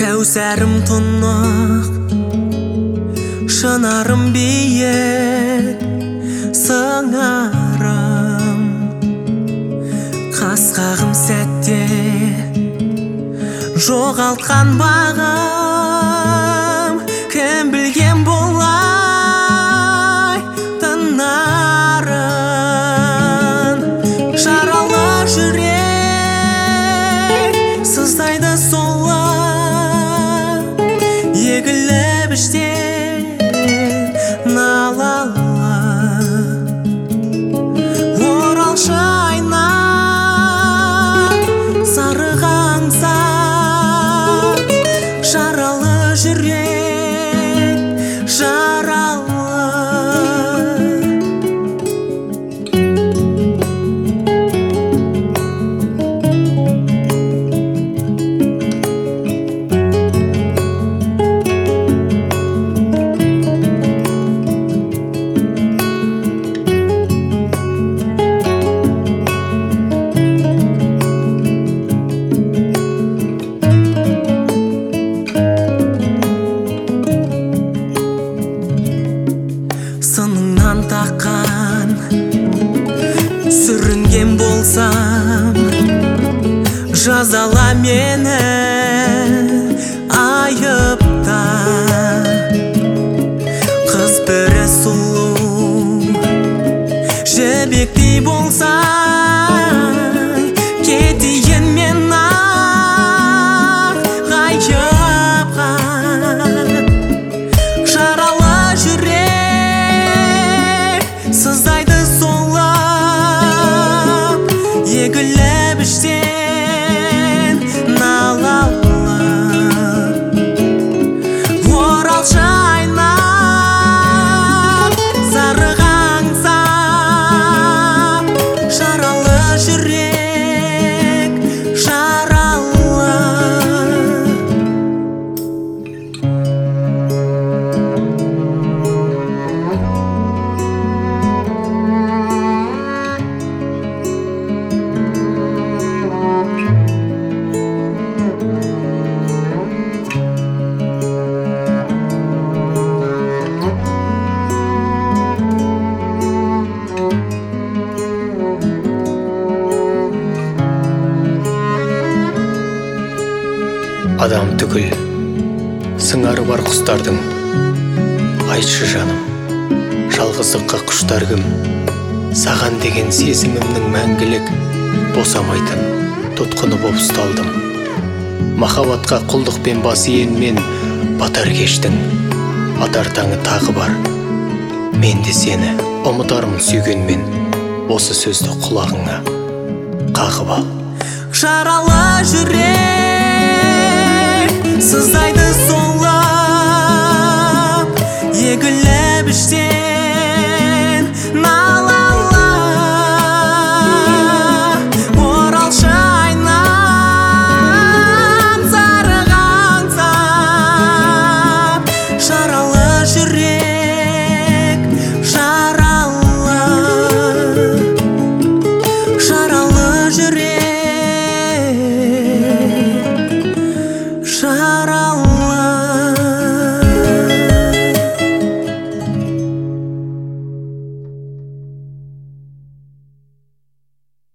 Кәусәрім тұнық, шынарым биік, сыңарым қасқағым сәтте жоғалтқан бағым. Кім білген болай тынарын, жаралы жүрек сыздайды солып, егіліп іштен налалы. Оралшы айнам сарыға аңсап, жаралы жүрек жаралы. Сыныңнан таққан сүрінген болсам, жазала мені айыпта. Қыз бірі сұлу жібектей болса, кетейін мен ғайыпқа. Жаралы жүрек сыздайды солып, егіліп іштен налалы. Оралшы айнам сарыға аңсап, жаралы жүрек жаралы. Адам түгіл, сыңары бар құстардың. Айтшы жаным, жалғыздыққа құштар кім? Саған деген сезімімнің мәңгілік босамайтын тұтқыны боп ұсталдым. Махаббатқа құлдықпен бас иенмен батар кештің. Атар таңы тағы бар, мен де сені ұмытармын сүйгенмен. Осы сөзді құлағыңа қағып ал. Жаралы жүрек